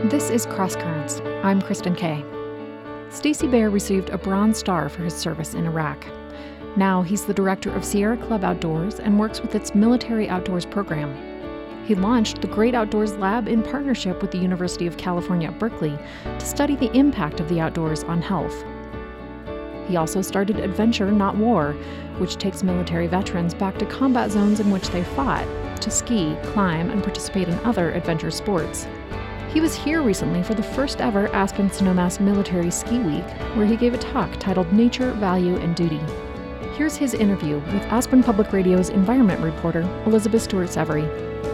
This is Cross Currents. I'm Kristen Kay. Stacey Baer received a Bronze Star for his service in Iraq. Now he's the director of Sierra Club Outdoors and works with its Military Outdoors program. He launched the Great Outdoors Lab in partnership with the University of California at Berkeley to study the impact of the outdoors on health. He also started Adventure Not War, which takes military veterans back to combat zones in which they fought, to ski, climb, and participate in other adventure sports. He was here recently for the first ever Aspen Snowmass Military Ski Week, where he gave a talk titled Nature, Value, and Duty. Here's his interview with Aspen Public Radio's environment reporter, Elizabeth Stewart-Severy.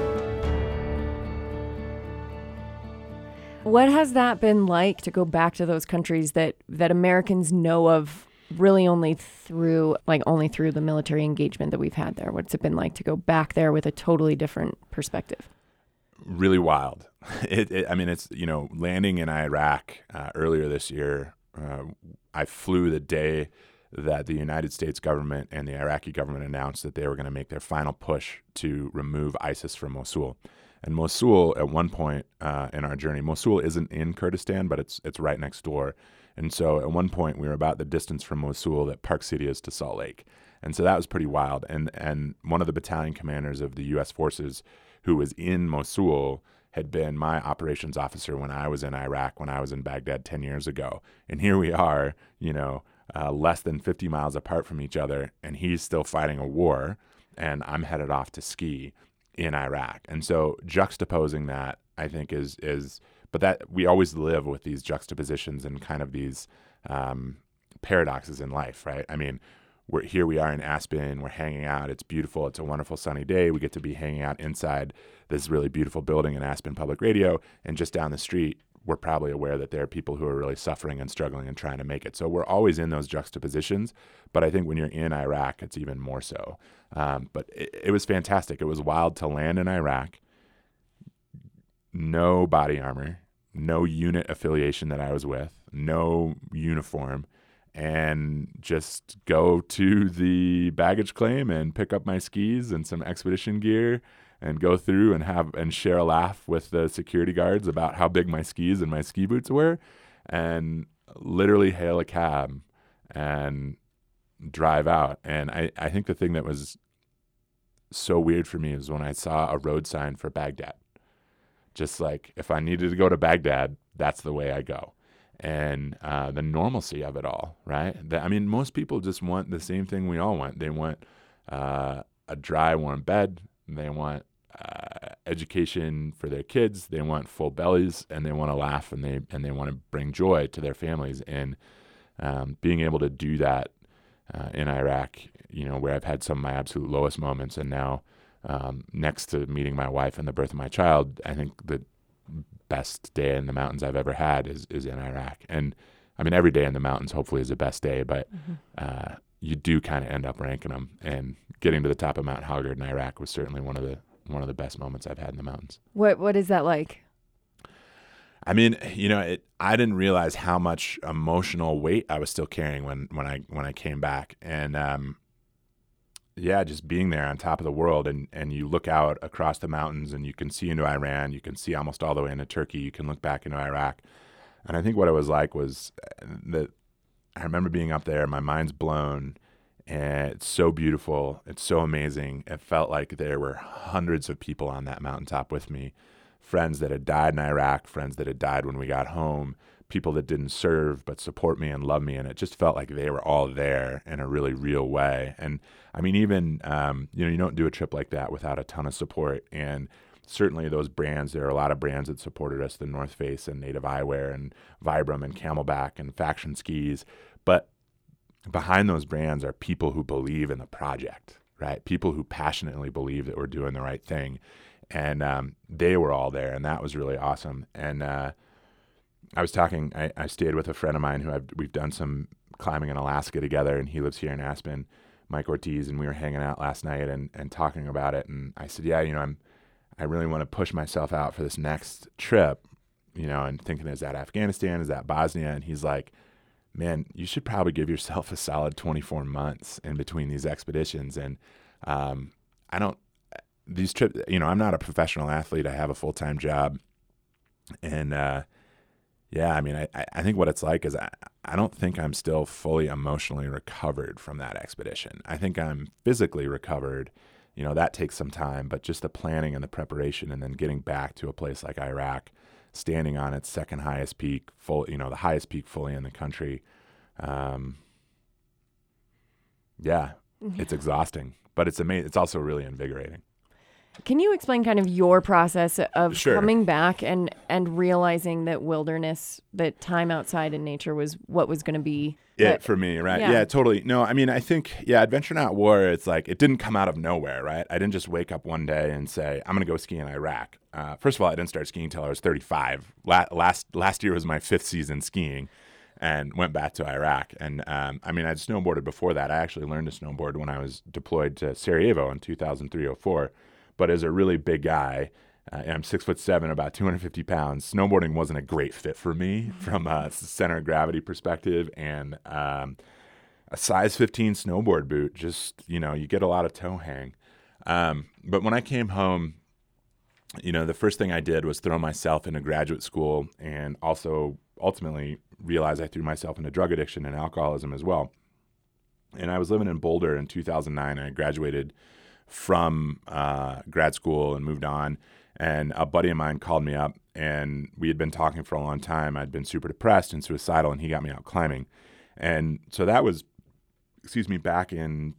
What has that been like to go back to those countries that Americans know of really only through the military engagement that we've had there? What's it been like to go back there with a totally different perspective? Really wild. It's, landing in Iraq earlier this year, I flew the day that the United States government and the Iraqi government announced that they were going to make their final push to remove ISIS from Mosul. And Mosul, at one point in our journey, Mosul isn't in Kurdistan, but it's right next door. And so at one point, we were about the distance from Mosul that Park City is to Salt Lake. And so that was pretty wild. And one of the battalion commanders of the U.S. forces who was in Mosul had been my operations officer when I was in Iraq, when I was in Baghdad 10 years ago. And here we are, less than 50 miles apart from each other, and he's still fighting a war, and I'm headed off to ski in Iraq. And so juxtaposing that, I think, but that we always live with these juxtapositions and kind of these paradoxes in life, right? I mean, we are in Aspen, we're hanging out, it's beautiful, it's a wonderful sunny day, we get to be hanging out inside this really beautiful building in Aspen Public Radio, and just down the street, we're probably aware that there are people who are really suffering and struggling and trying to make it. So we're always in those juxtapositions, but I think when you're in Iraq, it's even more so. But it was fantastic. It was wild to land in Iraq, no body armor, no unit affiliation that I was with, no uniform, and just go to the baggage claim and pick up my skis and some expedition gear and go through and share a laugh with the security guards about how big my skis and my ski boots were, and literally hail a cab and drive out. And I think the thing that was so weird for me is when I saw a road sign for Baghdad. Just like, if I needed to go to Baghdad, that's the way I go. And the normalcy of it all, right? Most people just want the same thing we all want. They want a dry, warm bed. They want education for their kids. They want full bellies, and they want to laugh, and they want to bring joy to their families. And being able to do that in Iraq, where I've had some of my absolute lowest moments, and now next to meeting my wife and the birth of my child, I think the best day in the mountains I've ever had is in Iraq. And every day in the mountains hopefully is the best day, but you do kind of end up ranking them. And getting to the top of Mount Helgard in Iraq was certainly one of the best moments I've had in the mountains. What is that like? I didn't realize how much emotional weight I was still carrying when I came back. And just being there on top of the world, and you look out across the mountains and you can see into Iran, you can see almost all the way into Turkey, you can look back into Iraq. And I think what it was like was that I remember being up there, my mind's blown, and it's so beautiful, it's so amazing. It felt like there were hundreds of people on that mountaintop with me, friends that had died in Iraq, friends that had died when we got home, people that didn't serve but support me and love me, and it just felt like they were all there in a really real way. And you don't do a trip like that without a ton of support. And certainly those brands, there are a lot of brands that supported us, the North Face and Native Eyewear and Vibram and Camelback and Faction Skis. But behind those brands are people who believe in the project, right? People who passionately believe that we're doing the right thing. And they were all there, and that was really awesome. And I stayed with a friend of mine who we've done some climbing in Alaska together, and he lives here in Aspen, Mike Ortiz, and we were hanging out last night and talking about it. And I said, I really want to push myself out for this next trip, and thinking, is that Afghanistan? Is that Bosnia? And he's like, man, you should probably give yourself a solid 24 months in between these expeditions. And these trips, I'm not a professional athlete. I have a full-time job. And yeah, I mean, I think what it's like is I don't think I'm still fully emotionally recovered from that expedition. I think I'm physically recovered. You know, that takes some time, but just the planning and the preparation and then getting back to a place like Iraq, standing on its second highest peak, the highest peak fully in the country. Yeah, it's exhausting, but it's amazing. It's also really invigorating. Can you explain kind of your process of Sure. coming back and realizing that wilderness, that time outside in nature was what was going to be it for me, right? Yeah, totally. No, I mean, I think, Adventure Not War, it's like, it didn't come out of nowhere, right? I didn't just wake up one day and say, I'm going to go ski in Iraq. First of all, I didn't start skiing until I was 35. Last year was my 5th season skiing and went back to Iraq. And I mean, I'd snowboarded before that. I actually learned to snowboard when I was deployed to Sarajevo in 2003-04. But as a really big guy, I'm 6'7", about 250 pounds. Snowboarding wasn't a great fit for me from a center of gravity perspective, and a size 15 snowboard boot, just, you get a lot of toe hang. But when I came home, the first thing I did was throw myself into graduate school, and also ultimately realized I threw myself into drug addiction and alcoholism as well. And I was living in Boulder in 2009, and I graduated from grad school and moved on. And a buddy of mine called me up, and we had been talking for a long time. I'd been super depressed and suicidal, and he got me out climbing. And so that was, back in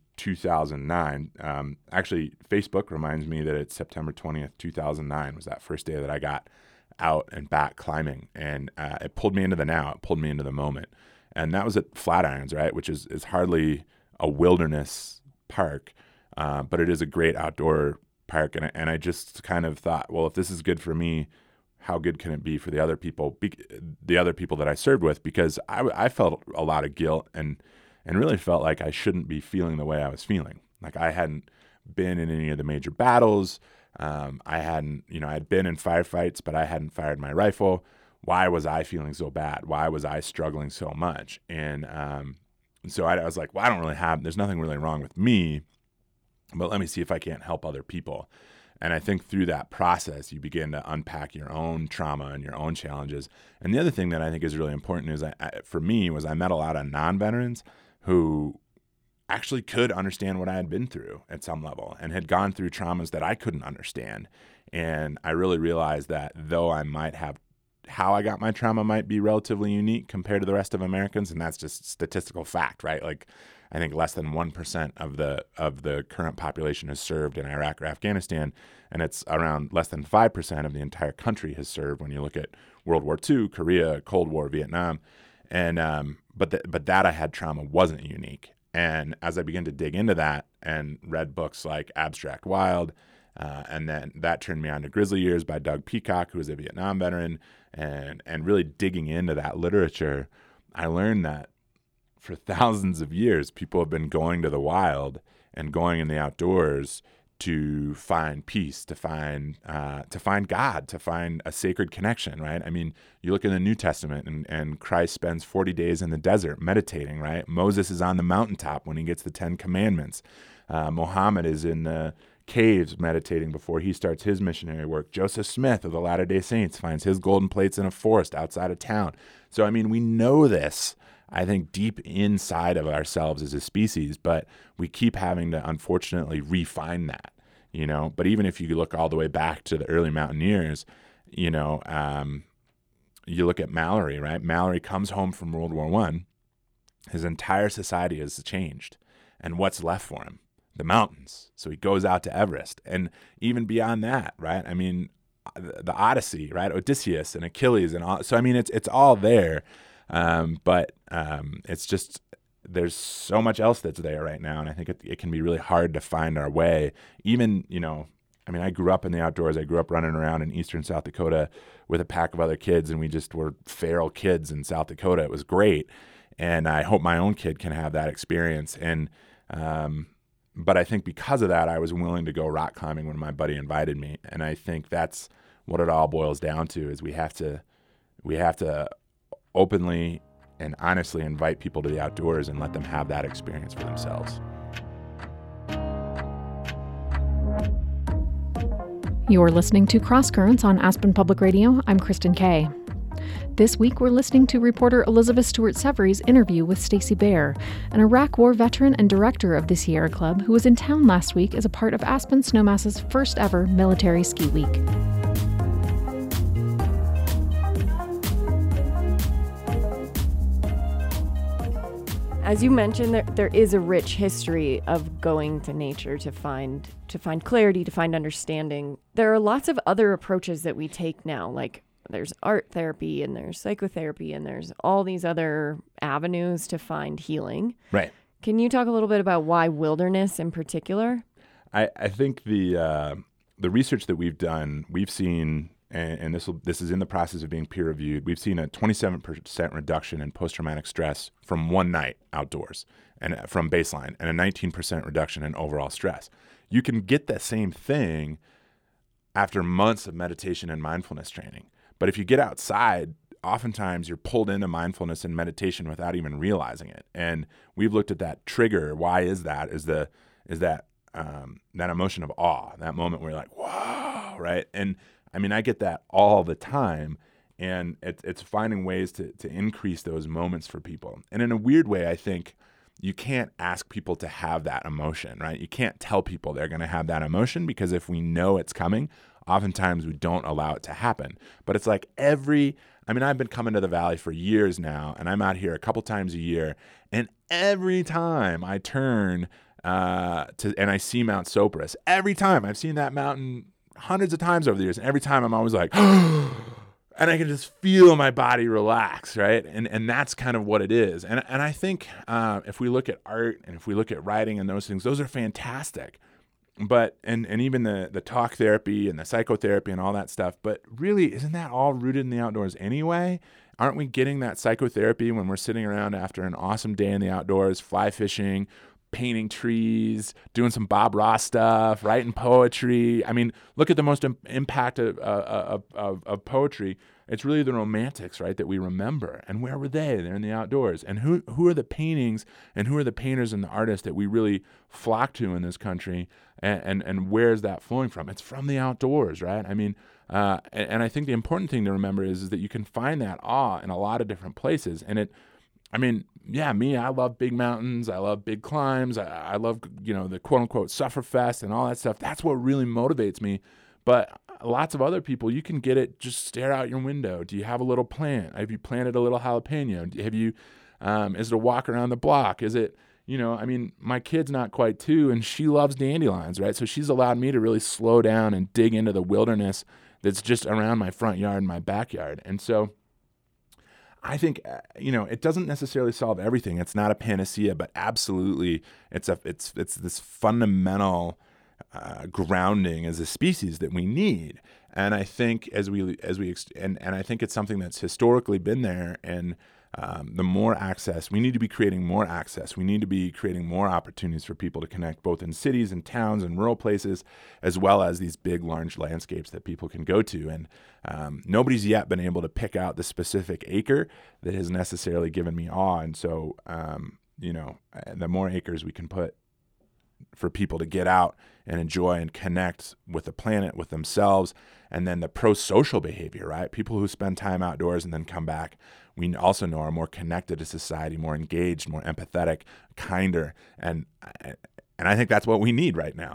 2009. Actually, Facebook reminds me that it's September 20th, 2009 was that first day that I got out and back climbing. And it pulled me into the now. It pulled me into the moment. And that was at Flatirons, right, which is hardly a wilderness park. But it is a great outdoor park, and I just kind of thought, well, if this is good for me, how good can it be for the other people that I served with? Because I felt a lot of guilt and really felt like I shouldn't be feeling the way I was feeling. Like I hadn't been in any of the major battles. I hadn't, I'd been in firefights, but I hadn't fired my rifle. Why was I feeling so bad? Why was I struggling so much? And so I was like, well, there's nothing really wrong with me, but let me see if I can't help other people. And I think through that process, you begin to unpack your own trauma and your own challenges. And the other thing that I think is really important is for me was I met a lot of non-veterans who actually could understand what I had been through at some level and had gone through traumas that I couldn't understand. And I really realized that though I might have how I got my trauma might be relatively unique compared to the rest of Americans, and that's just statistical fact, right? Like I think less than 1% of the current population is served in Iraq or Afghanistan, and it's around less than 5% of the entire country has served when you look at World War II, Korea, Cold War, Vietnam. And but that I had trauma wasn't unique. And as I began to dig into that and read books like Abstract Wild, and then that turned me on to Grizzly Years by Doug Peacock, who was a Vietnam veteran, and really digging into that literature, I learned that for thousands of years, people have been going to the wild and going in the outdoors to find peace, to find God, to find a sacred connection, right? I mean, you look in the New Testament and Christ spends 40 days in the desert meditating, right? Moses is on the mountaintop when he gets the 10 Commandments. Muhammad is in the caves meditating before he starts his missionary work. Joseph Smith of the Latter-day Saints finds his golden plates in a forest outside of town. So, I mean, we know this, I think, deep inside of ourselves as a species, but we keep having to, unfortunately, refine that, But even if you look all the way back to the early mountaineers, you look at Mallory, right? Mallory comes home from World War I. His entire society has changed. And what's left for him? The mountains. So he goes out to Everest. And even beyond that, right? I mean, the Odyssey, right? Odysseus and Achilles and all. So, I mean, it's all there. But it's just, there's so much else that's there right now. And I think it can be really hard to find our way. Even, I grew up in the outdoors. I grew up running around in eastern South Dakota with a pack of other kids, and we just were feral kids in South Dakota. It was great. And I hope my own kid can have that experience. And, but I think because of that, I was willing to go rock climbing when my buddy invited me. And I think that's what it all boils down to, is we have to openly and honestly invite people to the outdoors and let them have that experience for themselves. You're listening to Cross Currents on Aspen Public Radio. I'm Kristen Kay. This week, we're listening to reporter Elizabeth Stewart-Severy's interview with Stacy Baer, an Iraq War veteran and director of the Sierra Club who was in town last week as a part of Aspen Snowmass's first ever military ski week. As you mentioned, there is a rich history of going to nature to find clarity, to find understanding. There are lots of other approaches that we take now, like there's art therapy and there's psychotherapy and there's all these other avenues to find healing. Right. Can you talk a little bit about why wilderness in particular? I think the research that we've done, we've seen, and this is in the process of being peer reviewed, we've seen a 27% reduction in post-traumatic stress from one night outdoors and from baseline, and a 19% reduction in overall stress. You can get the same thing after months of meditation and mindfulness training. But if you get outside, oftentimes you're pulled into mindfulness and meditation without even realizing it. And we've looked at that trigger. Why is that? Is that emotion of awe, that moment where you're like, whoa, right? And I mean, I get that all the time, and it's finding ways to increase those moments for people. And in a weird way, I think you can't ask people to have that emotion, right? You can't tell people they're going to have that emotion, because if we know it's coming, oftentimes we don't allow it to happen. But it's like I've been coming to the Valley for years now, and I'm out here a couple times a year, and every time I turn and I see Mount Sopris, every time I've seen that mountain hundreds of times over the years, and every time I'm always like, and I can just feel my body relax, right? And that's kind of what it is. And I think if we look at art and if we look at writing and those things, those are fantastic. But and even the talk therapy and the psychotherapy and all that stuff, but really, isn't that all rooted in the outdoors anyway? Aren't we getting that psychotherapy when we're sitting around after an awesome day in the outdoors, fly fishing, painting trees, doing some Bob Ross stuff, writing poetry? I mean, look at the most impact of poetry. It's really the romantics, right, that we remember. And where were they? They're in the outdoors. And who are the paintings and who are the painters and the artists that we really flock to in this country? And where's that flowing from? It's from the outdoors, right? I mean, and I think the important thing to remember is that you can find that awe in a lot of different places. And I love big mountains. I love big climbs. I love, the quote unquote Sufferfest and all that stuff. That's what really motivates me. But lots of other people, you can get it, just stare out your window. Do you have a little plant? Have you planted a little jalapeno? Have you, is it a walk around the block? Is it, my kid's not quite 2 and she loves dandelions, right? So she's allowed me to really slow down and dig into the wilderness that's just around my front yard and my backyard. And so I think, it doesn't necessarily solve everything. It's not a panacea, but absolutely it's this fundamental grounding as a species that we need. And I think and I think it's something that's historically been there. And the more access, we need to be creating more access. We need to be creating more opportunities for people to connect, both in cities and towns and rural places, as well as these big, large landscapes that people can go to. And nobody's yet been able to pick out the specific acre that has necessarily given me awe. And so, the more acres we can put for people to get out and enjoy and connect with the planet, with themselves, and then the pro-social behavior, right? People who spend time outdoors and then come back, we also know are more connected to society, more engaged, more empathetic, kinder, and I think that's what we need right now.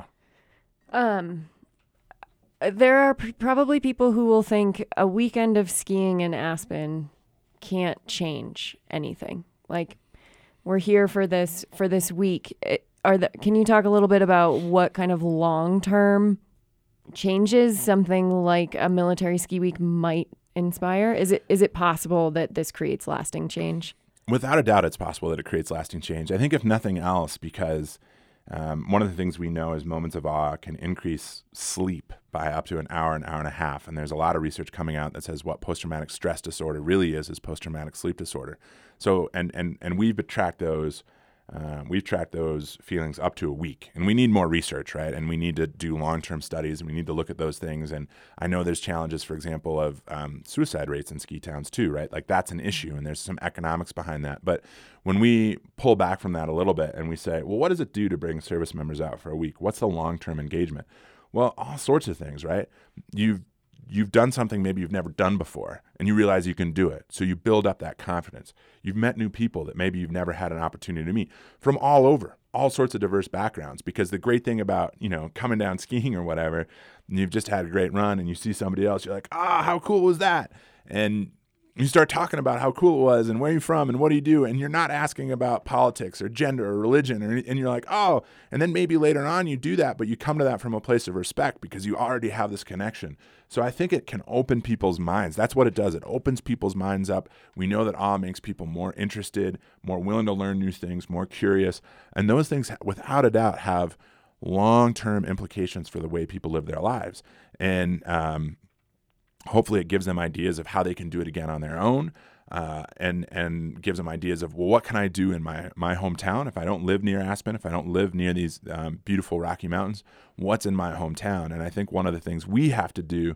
There are probably people who will think a weekend of skiing in Aspen can't change anything. Like, we're here for this week. Can you talk a little bit about what kind of long-term changes something like a military ski week might inspire? Is it possible that this creates lasting change? Without a doubt, it's possible that it creates lasting change. I think if nothing else, because one of the things we know is moments of awe can increase sleep by up to an hour and a half. And there's a lot of research coming out that says what post-traumatic stress disorder really is post-traumatic sleep disorder. So, and we've tracked those. We've tracked those feelings up to a week, and we need more research, right? And we need to do long-term studies, and we need to look at those things. And I know there's challenges, for example, of suicide rates in ski towns too, right? Like, that's an issue, and there's some economics behind that. But when we pull back from that a little bit and we say, well, what does it do to bring service members out for a week? What's the long-term engagement? Well, all sorts of things, right? You've done something maybe you've never done before, and you realize you can do it. So you build up that confidence. You've met new people that maybe you've never had an opportunity to meet from all over, all sorts of diverse backgrounds. Because the great thing about, coming down skiing or whatever, and you've just had a great run and you see somebody else, you're like, how cool was that? And you start talking about how cool it was and where you're from and what do you do, and you're not asking about politics or gender or religion, and you're like, and then maybe later on you do that, but you come to that from a place of respect because you already have this connection. So I think it can open people's minds. That's what it does. It opens people's minds up. We know that awe makes people more interested, more willing to learn new things, more curious, and those things, without a doubt, have long-term implications for the way people live their lives. And hopefully it gives them ideas of how they can do it again on their own, and gives them ideas of, well, what can I do in my hometown if I don't live near Aspen, if I don't live near these beautiful Rocky Mountains, what's in my hometown? And I think one of the things we have to do,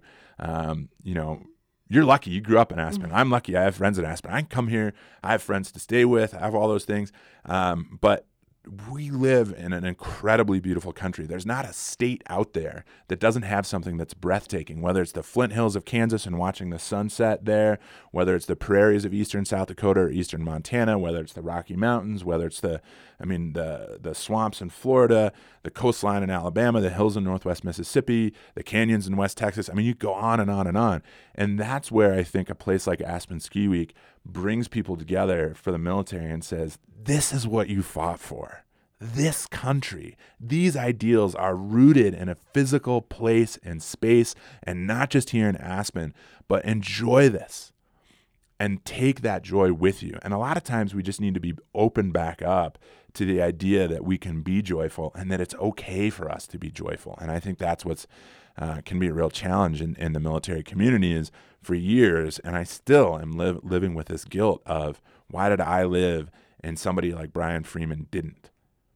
you're lucky you grew up in Aspen. Mm-hmm. I'm lucky I have friends in Aspen. I can come here. I have friends to stay with. I have all those things. But we live in an incredibly beautiful country. There's not a state out there that doesn't have something that's breathtaking, whether it's the Flint Hills of Kansas and watching the sunset there, whether it's the prairies of eastern South Dakota or eastern Montana, whether it's the Rocky Mountains, whether it's the swamps in Florida, the coastline in Alabama, the hills in northwest Mississippi, the canyons in West Texas. I mean, you go on and on and on. And that's where I think a place like Aspen Ski Week brings people together for the military and says, this is what you fought for. This country, these ideals are rooted in a physical place and space, and not just here in Aspen, but enjoy this and take that joy with you. And a lot of times we just need to be open back up to the idea that we can be joyful and that it's okay for us to be joyful. And I think that's what's can be a real challenge in the military community is for years, and I still am living with this guilt of why did I live and somebody like Brian Freeman didn't?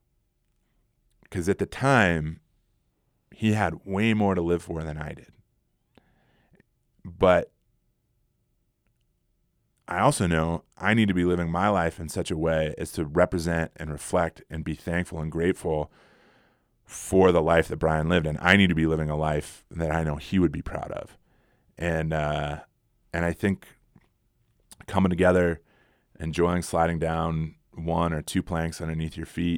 Because at the time, he had way more to live for than I did. But I also know I need to be living my life in such a way as to represent and reflect and be thankful and grateful for the life that Brian lived. And I need to be living a life that I know he would be proud of. And I think coming together, enjoying sliding down 1 or 2 planks underneath your feet,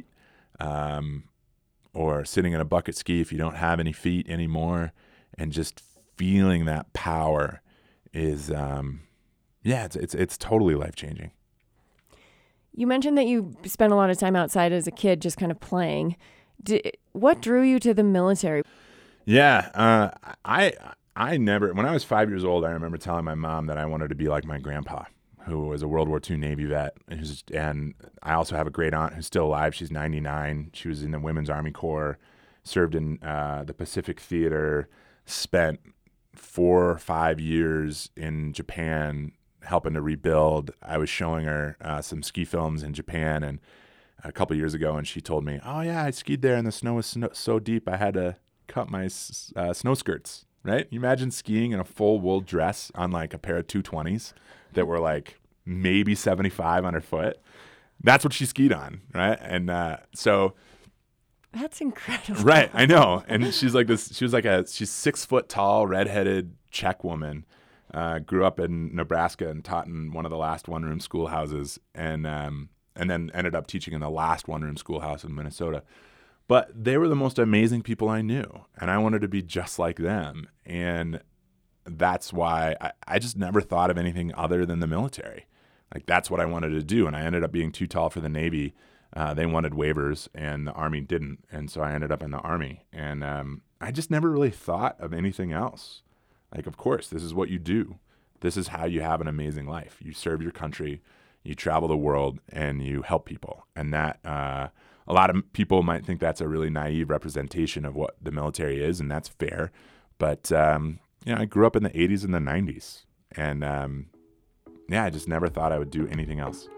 or sitting in a bucket ski if you don't have any feet anymore, and just feeling that power is, it's totally life-changing. You mentioned that you spent a lot of time outside as a kid just kind of playing. What drew you to the military? Yeah, I never, when I was 5 years old, I remember telling my mom that I wanted to be like my grandpa, who was a World War II Navy vet. And I also have a great aunt who's still alive. She's 99. She was in the Women's Army Corps, served in the Pacific Theater, spent 4 or 5 years in Japan helping to rebuild. I was showing her some ski films in Japan and a couple years ago, and she told me, oh yeah, I skied there and the snow was so deep I had to cut my snow skirts, right? You imagine skiing in a full wool dress on like a pair of 220s that were like maybe 75 underfoot. That's what she skied on, right? And so... That's incredible. Right, I know. And she's like this, she's 6 foot tall, redheaded Czech woman, grew up in Nebraska and taught in one of the last one-room schoolhouses, and then ended up teaching in the last one-room schoolhouse in Minnesota. But they were the most amazing people I knew, and I wanted to be just like them. And that's why I just never thought of anything other than the military. Like, that's what I wanted to do, and I ended up being too tall for the Navy. They wanted waivers, and the Army didn't, and so I ended up in the Army. And I just never really thought of anything else. Like, of course, this is what you do. This is how you have an amazing life. You serve your country, you travel the world, and you help people. And that a lot of people might think that's a really naive representation of what the military is, and that's fair. But I grew up in the 80s and the 90s, and I just never thought I would do anything else.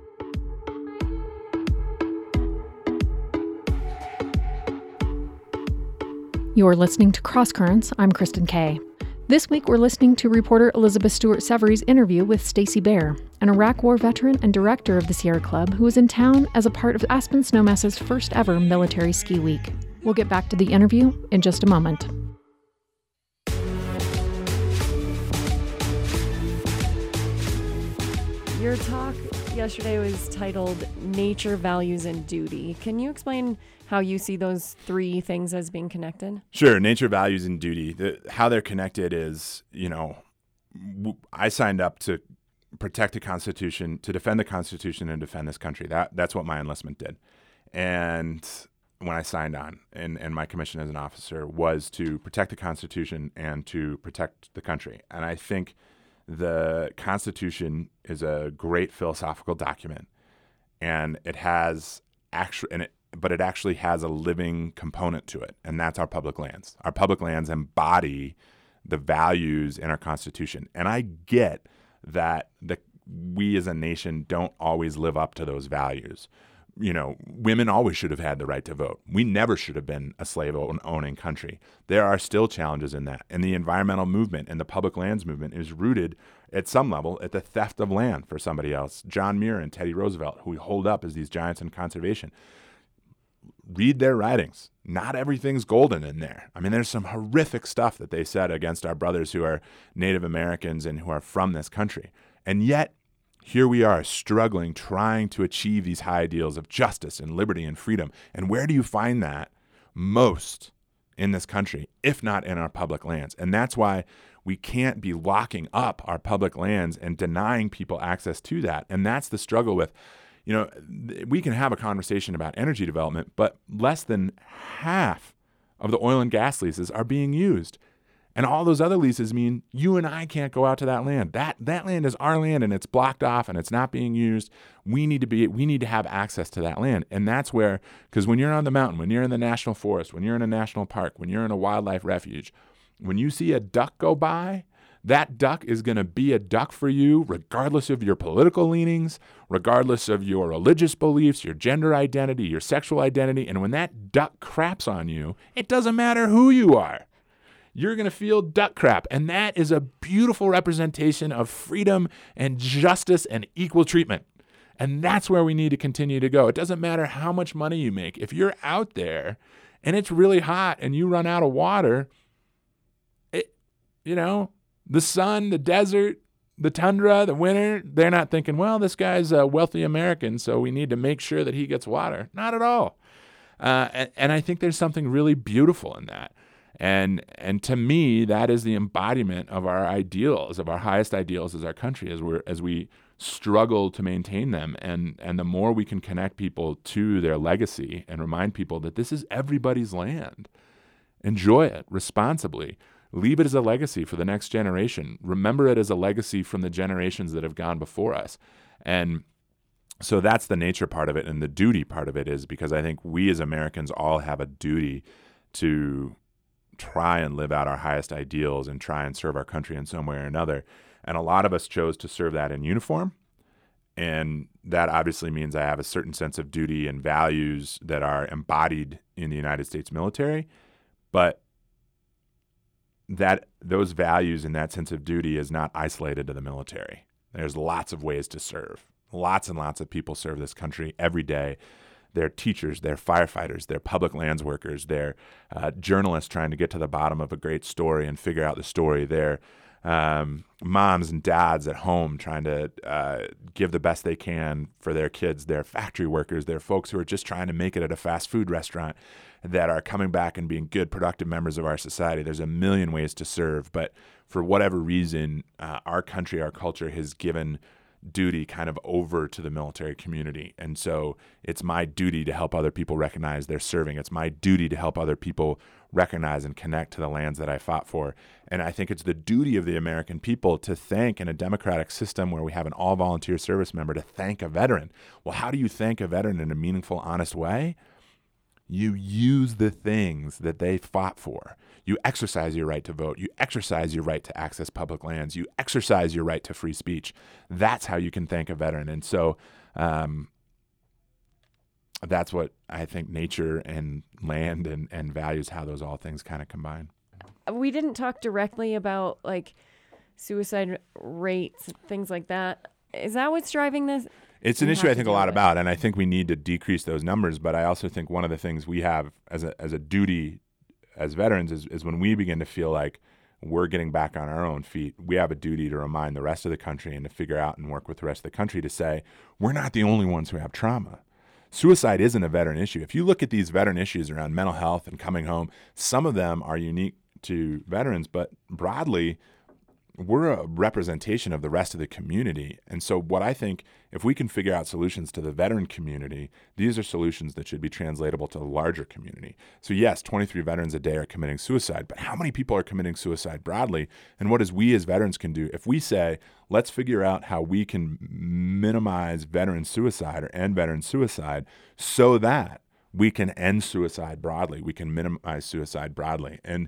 You're listening to Cross Currents. I'm Kristen Kay. This week, we're listening to reporter Elizabeth Stewart-Severy's interview with Stacy Baer, an Iraq War veteran and director of the Sierra Club who was in town as a part of Aspen Snowmass's first ever military ski week. We'll get back to the interview in just a moment. Your talk yesterday was titled Nature, Values, and Duty. Can you explain how you see those three things as being connected? Sure. Nature, values, and duty. How they're connected is, I signed up to protect the Constitution, to defend the Constitution and defend this country. That's what my enlistment did. And when I signed on, and my commission as an officer was to protect the Constitution and to protect the country. And I think the Constitution is a great philosophical document, and it actually has a living component to it, and that's our public lands. Our public lands embody the values in our Constitution, and I get that we as a nation don't always live up to those values. Women always should have had the right to vote. We never should have been a slave-owning country. There are still challenges in that. And the environmental movement and the public lands movement is rooted at some level at the theft of land for somebody else. John Muir and Teddy Roosevelt, who we hold up as these giants in conservation. Read their writings. Not everything's golden in there. I mean, there's some horrific stuff that they said against our brothers who are Native Americans and who are from this country. And yet, here we are struggling, trying to achieve these high ideals of justice and liberty and freedom. And where do you find that most in this country, if not in our public lands? And that's why we can't be locking up our public lands and denying people access to that. And that's the struggle with, we can have a conversation about energy development, but less than half of the oil and gas leases are being used. And all those other leases mean you and I can't go out to that land. That land is our land, and it's blocked off and it's not being used. We need to have access to that land. And that's where, because when you're on the mountain, when you're in the national forest, when you're in a national park, when you're in a wildlife refuge, when you see a duck go by, that duck is going to be a duck for you, regardless of your political leanings, regardless of your religious beliefs, your gender identity, your sexual identity. And when that duck craps on you, it doesn't matter who you are. You're going to feel duck crap. And that is a beautiful representation of freedom and justice and equal treatment. And that's where we need to continue to go. It doesn't matter how much money you make. If you're out there and it's really hot and you run out of water, the sun, the desert, the tundra, the winter, they're not thinking, well, this guy's a wealthy American, so we need to make sure that he gets water. Not at all. And I think there's something really beautiful in that. And to me, that is the embodiment of our ideals, of our highest ideals as our country, as we struggle to maintain them. And the more we can connect people to their legacy and remind people that this is everybody's land, enjoy it responsibly. Leave it as a legacy for the next generation. Remember it as a legacy from the generations that have gone before us. And so that's the nature part of it. And the duty part of it is because I think we as Americans all have a duty to try and live out our highest ideals and try and serve our country in some way or another. And a lot of us chose to serve that in uniform. And that obviously means I have a certain sense of duty and values that are embodied in the United States military. But that those values and that sense of duty is not isolated to the military. There's lots of ways to serve. Lots and lots of people serve this country every day. They're teachers, they're firefighters, they're public lands workers, they're journalists trying to get to the bottom of a great story and figure out the story. They're moms and dads at home trying to give the best they can for their kids. They're factory workers. They're folks who are just trying to make it at a fast food restaurant that are coming back and being good, productive members of our society. There's a million ways to serve, but for whatever reason, our country, our culture has given duty kind of over to the military community. And so it's my duty to help other people recognize they're serving. It's my duty to help other people recognize and connect to the lands that I fought for. And I think it's the duty of the American people to thank, in a democratic system where we have an all-volunteer service member, to thank a veteran. Well, how do you thank a veteran in a meaningful, honest way? You use the things that they fought for. You exercise your right to vote. You exercise your right to access public lands. You exercise your right to free speech. That's how you can thank a veteran. And so that's what I think nature and land and values, how those all things kind of combine. We didn't talk directly about like suicide rates, things like that. Is that what's driving this? It's an we issue have I to think a deal lot with. about, and I think we need to decrease those numbers. But I also think one of the things we have as a duty as veterans is when we begin to feel like we're getting back on our own feet, we have a duty to remind the rest of the country and to figure out and work with the rest of the country to say, we're not the only ones who have trauma. Suicide isn't a veteran issue. If you look at these veteran issues around mental health and coming home, some of them are unique to veterans, but broadly, we're a representation of the rest of the community. And so what I think, if we can figure out solutions to the veteran community, these are solutions that should be translatable to the larger community. So yes, 23 veterans a day are committing suicide, but how many people are committing suicide broadly? And what is we as veterans can do? If we say, let's figure out how we can minimize veteran suicide or end veteran suicide so that we can end suicide broadly, we can minimize suicide broadly. And,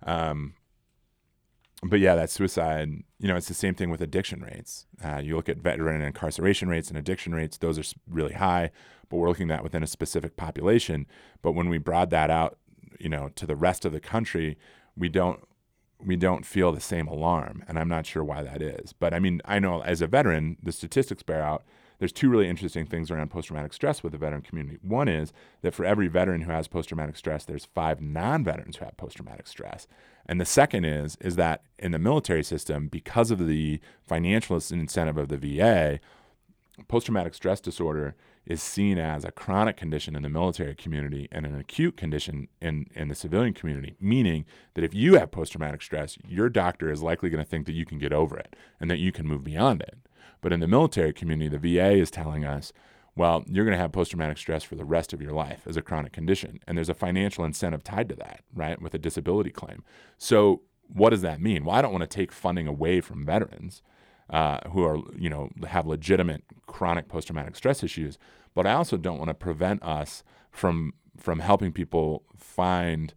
but yeah, that suicide, it's the same thing with addiction rates. You look at veteran incarceration rates and addiction rates, those are really high, but we're looking at that within a specific population. But when we broad that out, to the rest of the country, we don't feel the same alarm. And I'm not sure why that is. But I mean, I know as a veteran, the statistics bear out, there's two really interesting things around post-traumatic stress with the veteran community. One is that for every veteran who has post-traumatic stress, there's 5 non-veterans who have post-traumatic stress. And the second is that in the military system, because of the financial incentive of the VA, post-traumatic stress disorder is seen as a chronic condition in the military community and an acute condition in the civilian community, meaning that if you have post-traumatic stress, your doctor is likely going to think that you can get over it and that you can move beyond it. But in the military community, the VA is telling us, well, you're going to have post-traumatic stress for the rest of your life as a chronic condition. And there's a financial incentive tied to that, right, with a disability claim. So what does that mean? Well, I don't want to take funding away from veterans who are, have legitimate chronic post-traumatic stress issues, but I also don't want to prevent us from helping people find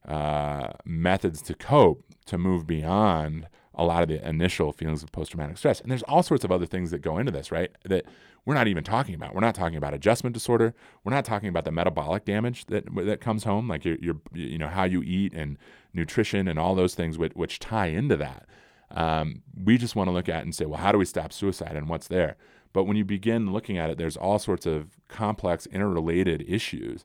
methods to cope, to move beyond a lot of the initial feelings of post-traumatic stress. And there's all sorts of other things that go into this, right, that we're not even talking about. We're not talking about adjustment disorder. We're not talking about the metabolic damage that comes home, like your how you eat and nutrition and all those things which tie into that. We just want to look at and say, well, how do we stop suicide and what's there? But when you begin looking at it, there's all sorts of complex, interrelated issues.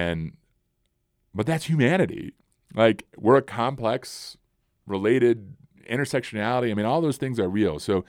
But that's humanity. Like, we're a complex, related intersectionality. I mean, all those things are real. So,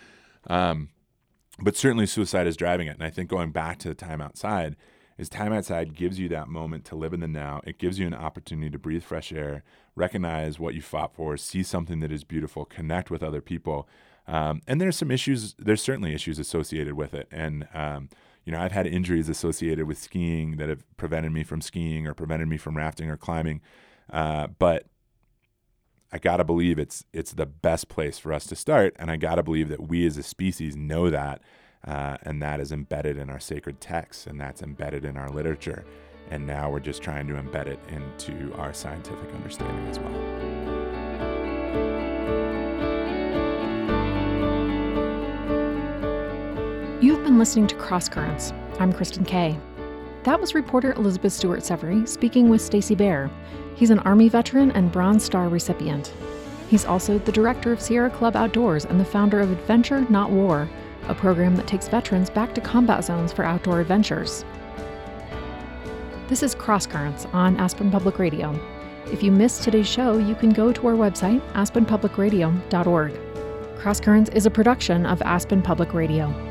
but certainly suicide is driving it. And I think going back to the time outside is time outside gives you that moment to live in the now. It gives you an opportunity to breathe fresh air, recognize what you fought for, see something that is beautiful, connect with other people. And there's some issues. There's certainly issues associated with it. And, I've had injuries associated with skiing that have prevented me from skiing or prevented me from rafting or climbing. But I got to believe it's the best place for us to start. And I got to believe that we as a species know that, and that is embedded in our sacred texts, and that's embedded in our literature. And now we're just trying to embed it into our scientific understanding as well. You've been listening to Cross Currents. I'm Kristen Kay. That was reporter Elizabeth Stewart-Severy speaking with Stacey Baer. He's an Army veteran and Bronze Star recipient. He's also the director of Sierra Club Outdoors and the founder of Adventure Not War, a program that takes veterans back to combat zones for outdoor adventures. This is Cross Currents on Aspen Public Radio. If you missed today's show, you can go to our website, aspenpublicradio.org. Cross Currents is a production of Aspen Public Radio.